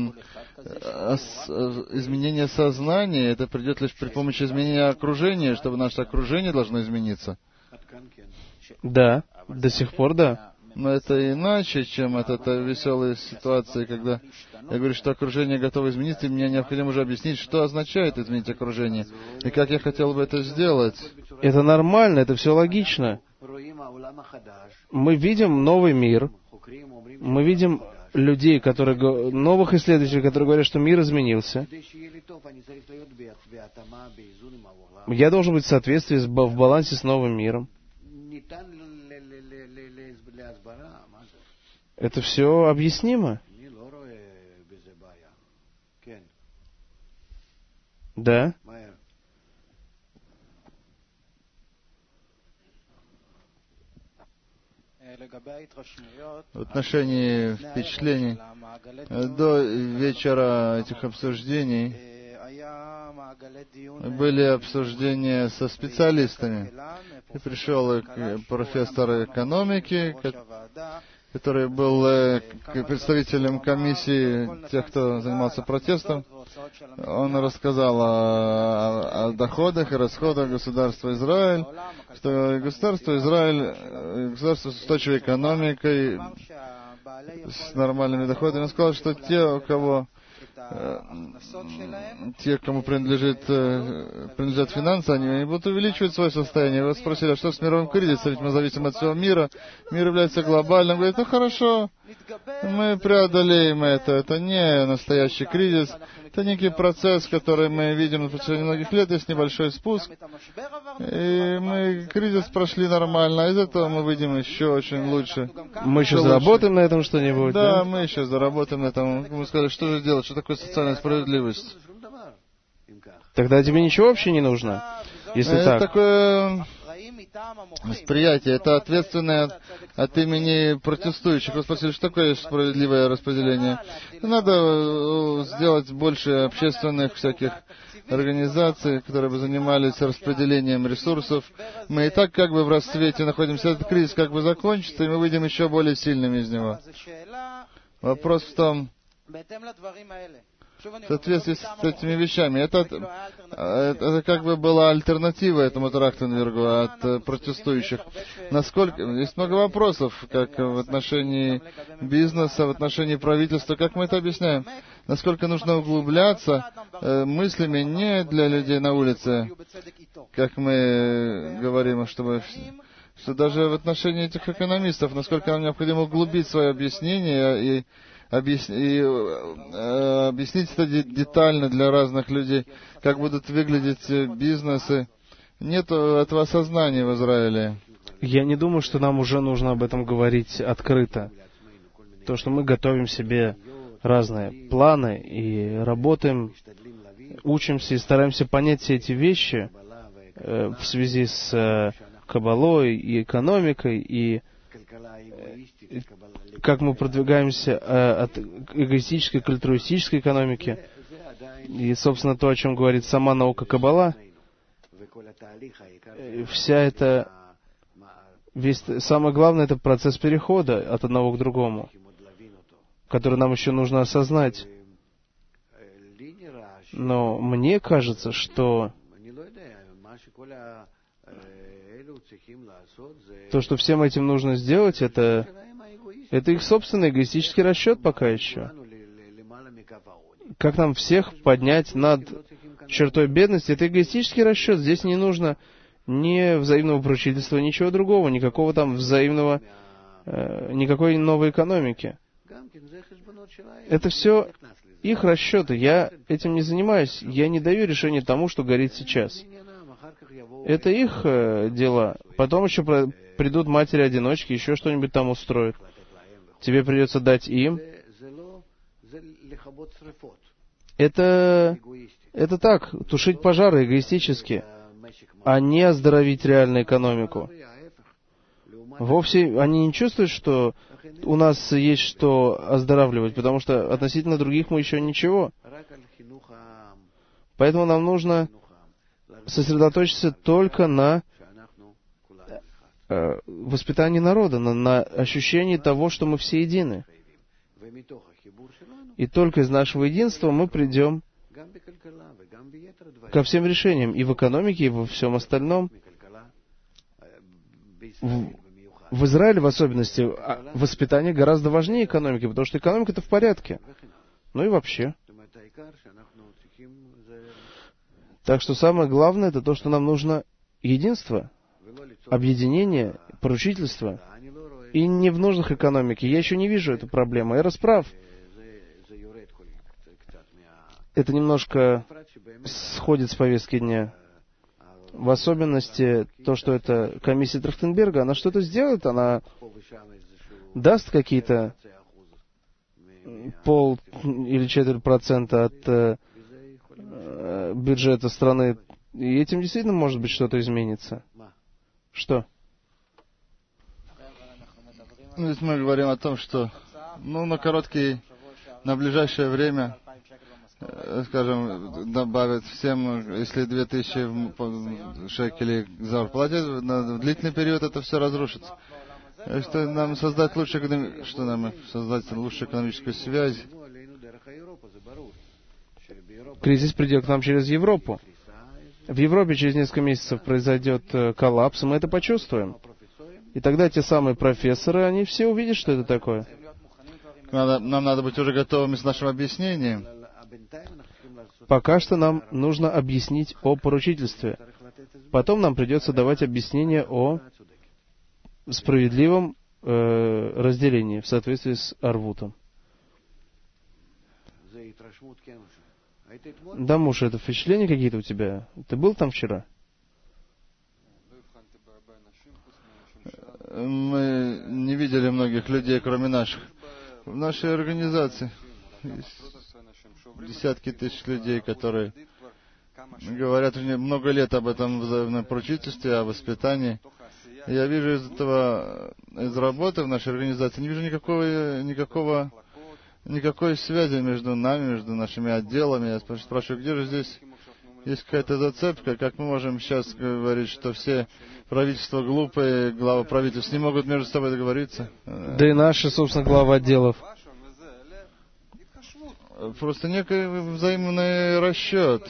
изменение сознания. Это придет лишь при помощи изменения окружения, чтобы наше окружение должно измениться. Да, до сих пор да. Но это иначе, чем это, это веселые ситуации, когда я говорю, что окружение готово измениться, и мне необходимо уже объяснить, что означает изменить окружение, и как я хотел бы это сделать. Это нормально, это все логично. Мы видим новый мир, мы видим людей, которые, го- новых исследователей, которые говорят, что мир изменился, я должен быть в соответствии с, ба- в балансе с новым миром. Это все объяснимо. Да. В отношении впечатлений, до вечера этих обсуждений были обсуждения со специалистами. И пришел профессор экономики, который был представителем комиссии тех, кто занимался протестом. Он рассказал о, о доходах и расходах государства Израиль, что государство Израиль, государство с устойчивой экономикой, с нормальными доходами. Он сказал, что те, у кого те, кому принадлежит, принадлежат финансы, они будут увеличивать свое состояние. Вы спросили, а что с мировым кризисом? Ведь мы зависим от всего мира. Мир является глобальным. Говорит, ну хорошо, мы преодолеем это. Это не настоящий кризис. Это некий процесс, который мы видим на протяжении многих лет. Есть небольшой спуск. И мы кризис прошли нормально. А из этого мы выйдем еще очень лучше. Мы еще заработаем на этом что-нибудь, да? Да, мы еще заработаем на этом. Мы сказали, что же делать, что такое социальная справедливость? Тогда тебе ничего вообще не нужно, если это так. Такое восприятие, это ответственное от, от имени протестующих. Вы спросили, что такое справедливое распределение? Надо сделать больше общественных всяких организаций, которые бы занимались распределением ресурсов. Мы и так как бы в расцвете находимся. Этот кризис как бы закончится, и мы выйдем еще более сильными из него. Вопрос в том, в соответствии с этими вещами. Это, это, это как бы была альтернатива этому Трахтенбергу от э, протестующих. Насколько... Есть много вопросов, как в отношении бизнеса, в отношении правительства. Как мы это объясняем? Насколько нужно углубляться э, мыслями не для людей на улице, как мы говорим, чтобы... Что даже в отношении этих экономистов, насколько нам необходимо углубить свое объяснение и Объясни, и, э, объяснить это детально для разных людей, как будут выглядеть бизнесы. Нет этого осознания в Израиле. Я не думаю, что нам уже нужно об этом говорить открыто. То, что мы готовим себе разные планы и работаем, учимся и стараемся понять все эти вещи э, в связи с э, кабалой и экономикой, и э, как мы продвигаемся э, от эгоистической к альтруистической экономике. И, собственно, то, о чем говорит сама наука Каббала, э, вся эта... Весь, самое главное, это процесс перехода от одного к другому, который нам еще нужно осознать. Но мне кажется, что то, что всем этим нужно сделать, это, это их собственный эгоистический расчет пока еще. Как нам всех поднять над чертой бедности, это эгоистический расчет. Здесь не нужно ни взаимного поручительства, ничего другого, никакого там взаимного, э, никакой новой экономики. Это все их расчеты. Я этим не занимаюсь. Я не даю решения тому, что горит сейчас. Это их э, дела. Потом еще про, придут матери-одиночки, еще что-нибудь там устроят. Тебе придется дать им. Это, это так, тушить пожары эгоистически, а не оздоровить реальную экономику. Вовсе они не чувствуют, что у нас есть что оздоравливать, потому что относительно других мы еще ничего. Поэтому нам нужно сосредоточиться только на э, воспитании народа, на, на ощущении того, что мы все едины. И только из нашего единства мы придем ко всем решениям, и в экономике, и во всем остальном. В, в Израиле, в особенности, воспитание гораздо важнее экономики, потому что экономика-то в порядке. Ну и вообще. Так что самое главное, это то, что нам нужно единство, объединение, поручительство. и не в нуждах экономики. Я еще не вижу эту проблему. Эрос прав. Это немножко сходит с повестки дня. В особенности то, что это комиссия Трахтенберга, она что-то сделает, она даст какие-то пол или четверть процента от э, бюджета страны, и этим действительно, может быть, что-то изменится. Что? Ну, здесь мы говорим о том, что, ну, на короткий, на ближайшее время, скажем, добавят всем, если две тысячи шекелей зарплате, на длительный период это все разрушится. Что нам создать лучше, что нам создать лучшую экономическую связь? Кризис придет к нам через Европу. В Европе через несколько месяцев произойдет коллапс, и мы это почувствуем. И тогда те самые профессоры, они все увидят, что это такое. Надо, нам надо быть уже готовыми с нашим объяснением. Пока что нам нужно объяснить о поручительстве. Потом нам придется давать объяснение о справедливом э, разделении в соответствии с Арвутом. Да, муж, это впечатления какие-то у тебя? Ты был там вчера? Мы не видели многих людей, кроме наших. В нашей организации есть десятки тысяч людей, которые говорят уже много лет об этом взаимном поручительстве, о воспитании. Я вижу из этого, из работы в нашей организации, не вижу никакого, никакого, никакой связи между нами, между нашими отделами. Я спрашиваю, где же здесь есть какая-то зацепка, как мы можем сейчас говорить, что все правительства глупые, главы правительств не могут между собой договориться? Да и наши, собственно, главы отделов. Просто некий взаимный расчет.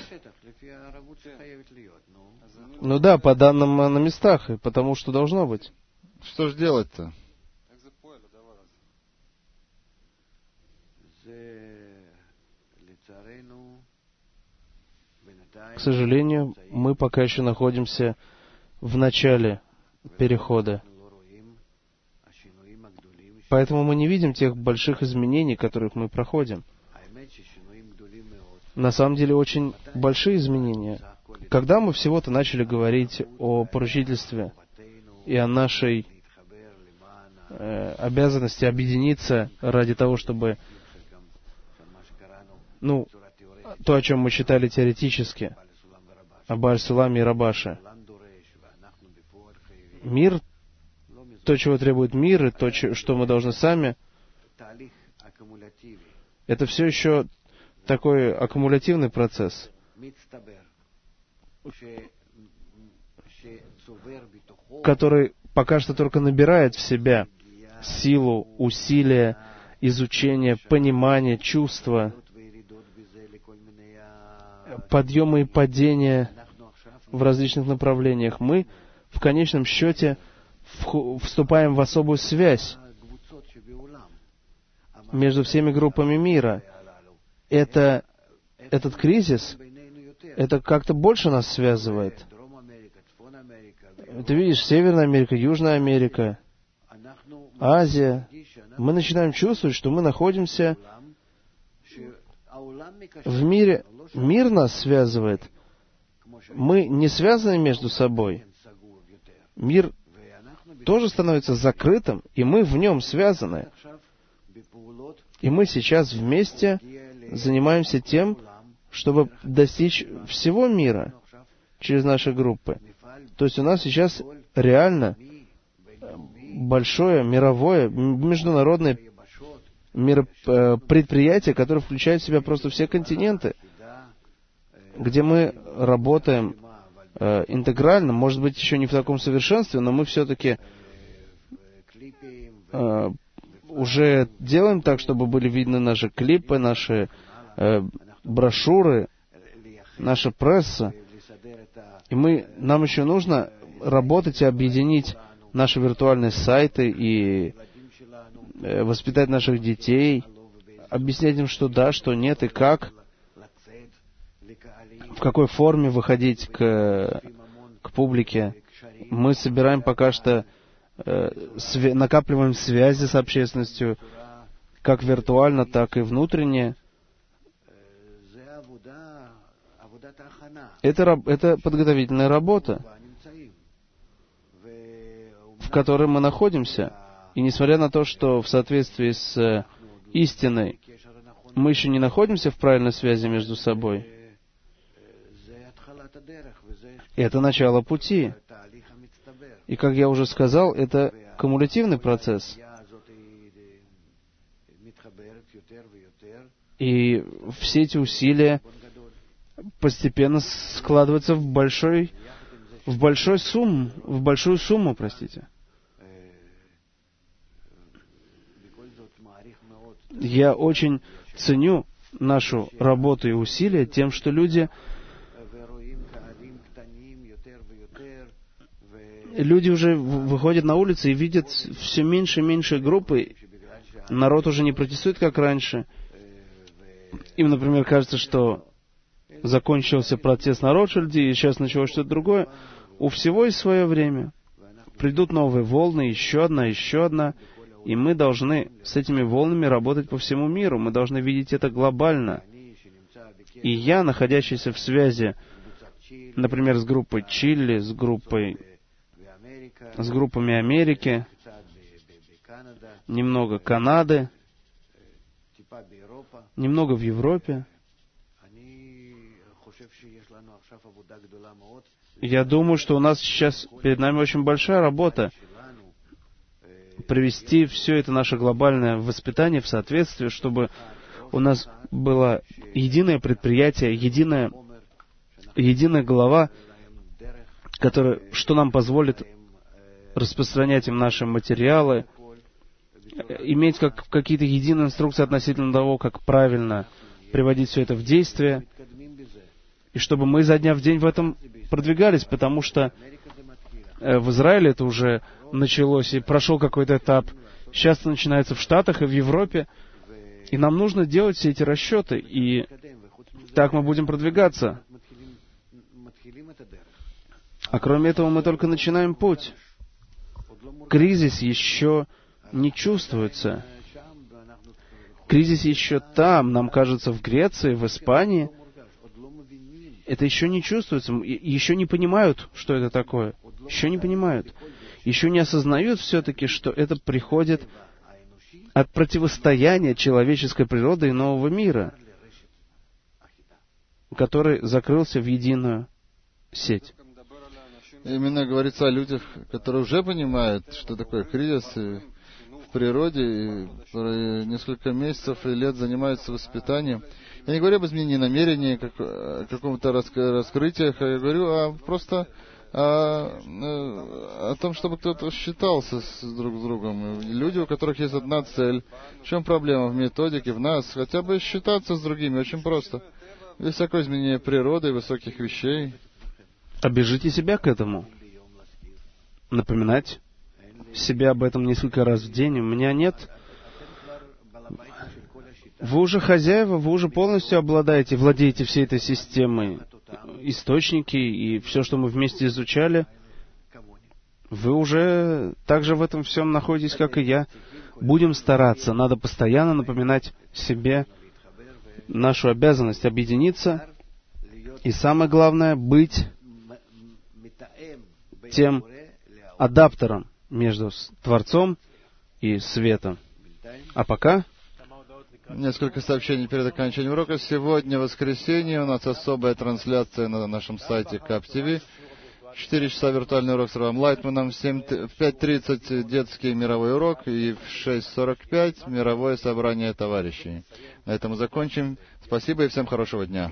Ну да, по данным на местах, и потому что должно быть. Что же делать-то? К сожалению, мы пока еще находимся в начале перехода. Поэтому мы не видим тех больших изменений, которых мы проходим. На самом деле, очень большие изменения. Когда мы всего-то начали говорить о поручительстве и о нашей э, обязанности объединиться ради того, чтобы, ну, то, о чем мы читали теоретически, об Аль-Суламе и Рабаше. Мир, то, чего требует мир, и то, что мы должны сами, это все еще такой аккумулятивный процесс, который пока что только набирает в себя силу, усилия, изучение, понимание, чувства, подъемы и падения в различных направлениях. Мы в конечном счете вступаем в особую связь между всеми группами мира. Это, этот кризис, это как-то больше нас связывает. Ты видишь, Северная Америка, Южная Америка, Азия. Мы начинаем чувствовать, что мы находимся в мире. Мир нас связывает. Мы не связаны между собой. Мир тоже становится закрытым, и мы в нем связаны. И мы сейчас вместе занимаемся тем, чтобы достичь всего мира через наши группы. То есть у нас сейчас реально большое мировое, международное предприятие, которое включает в себя просто все континенты, где мы работаем э, интегрально, может быть, еще не в таком совершенстве, но мы все-таки э, уже делаем так, чтобы были видны наши клипы, наши э, брошюры, наша пресса. И мы, нам еще нужно работать и объединить наши виртуальные сайты и э, воспитать наших детей, объяснять им, что да, что нет и как, в какой форме выходить к, к публике. Мы собираем пока что э, свя- накапливаем связи с общественностью, как виртуально, так и внутренне. Это, раб- это подготовительная работа, в которой мы находимся. И несмотря на то, что в соответствии с э, истиной мы еще не находимся в правильной связи между собой, это начало пути. И, как я уже сказал, это кумулятивный процесс. И все эти усилия постепенно складываются в большой, в большой сумму, в большую сумму, простите. Я очень ценю нашу работу и усилия тем, что люди, люди уже выходят на улицы и видят все меньше и меньше группы. Народ уже не протестует, как раньше. Им, например, кажется, что закончился протест на Ротшильде, и сейчас началось что-то другое. У всего есть свое время. Придут новые волны, еще одна, еще одна. И мы должны с этими волнами работать по всему миру. Мы должны видеть это глобально. И я, находящийся в связи, например, с группой Чили, с группой, с группами Америки, немного Канады, немного в Европе, я думаю, что у нас сейчас перед нами очень большая работа привести все это наше глобальное воспитание в соответствие, чтобы у нас было единое предприятие, единая, единая голова, которая, что нам позволит распространять им наши материалы, иметь как, какие-то единые инструкции относительно того, как правильно приводить все это в действие, и чтобы мы изо дня в день в этом продвигались, потому что в Израиле это уже началось и прошел какой-то этап. Сейчас это начинается в Штатах и в Европе. И нам нужно делать все эти расчеты. И так мы будем продвигаться. А кроме этого, мы только начинаем путь. Кризис еще не чувствуется. Кризис еще там, нам кажется, в Греции, в Испании. Это еще не чувствуется. Еще не понимают, что это такое. Еще не понимают. Еще не осознают все-таки, что это приходит от противостояния человеческой природы и нового мира, который закрылся в единую сеть. Именно говорится о людях, которые уже понимают, что такое кризис в природе, и которые несколько месяцев и лет занимаются воспитанием. Я не говорю об изменении намерений, как, о каком-то раскрытиях, а я говорю о просто о, о том, чтобы кто-то считался с, друг с другом. Люди, у которых есть одна цель. В чем проблема в методике, в нас? Хотя бы считаться с другими, очень просто. Без всякого изменения природы и высоких вещей. Обяжите себя к этому. Напоминать себе об этом несколько раз в день. У меня нет... Вы уже хозяева, вы уже полностью обладаете, владеете всей этой системой. Источники и все, что мы вместе изучали. Вы уже также в этом всем находитесь, как и я. Будем стараться. Надо постоянно напоминать себе нашу обязанность объединиться. И самое главное, быть тем адаптером между Творцом и Светом. А пока... Несколько сообщений перед окончанием урока. Сегодня, воскресенье, у нас особая трансляция на нашем сайте КАП-ТВ. В четыре часа виртуальный урок с Равом Лайтманом, в пять тридцать детский мировой урок и в шесть сорок пять мировое собрание товарищей. На этом мы закончим. Спасибо и всем хорошего дня.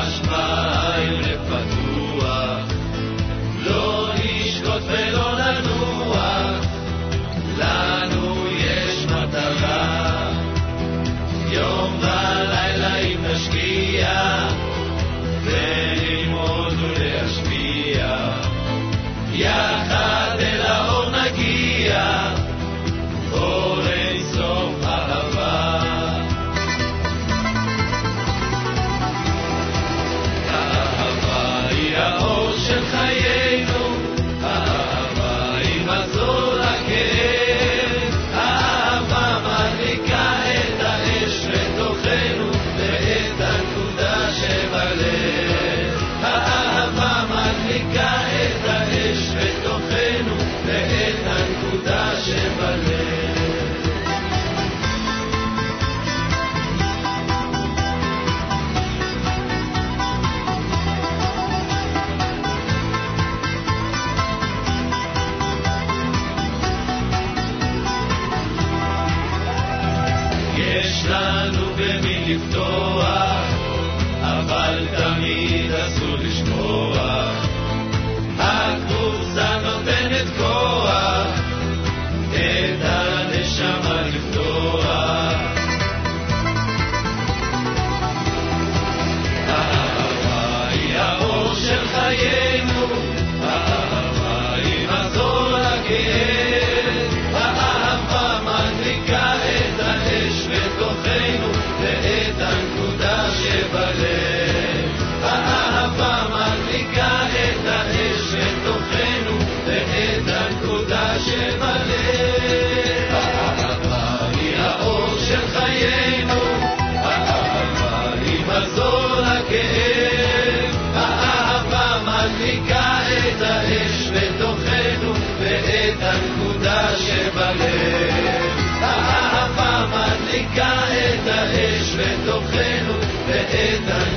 לא נשקוט ולא ננוח של חיינו, האהבה היא מזור לכאב, האהבה מדליקה את האש בתוכנו ואת הנקודה שבלב, האהבה מדליקה את האש בתוכנו ואת הנקודה שבלב. יש לנו במי לפתוח, אבל תמיד אסור לשכוח, הקבוצה נותנת כוח, את הנשמה לפתוח. האהבה היא האור של חיינו, האהבה היא מזור לכאב, האהבה מדליקה את האש בתוכנו ואת הנקודה שבלב, האהבה מדליקה את האש בתוכנו ואת הנקודה שבלב. האהבה היא האור של חיינו, האהבה היא מזור לכאב, האהבה מדליקה את האש בתוכנו ואת הנקודה שבלב, האהבה מדליקה את האש בתוכנו ואת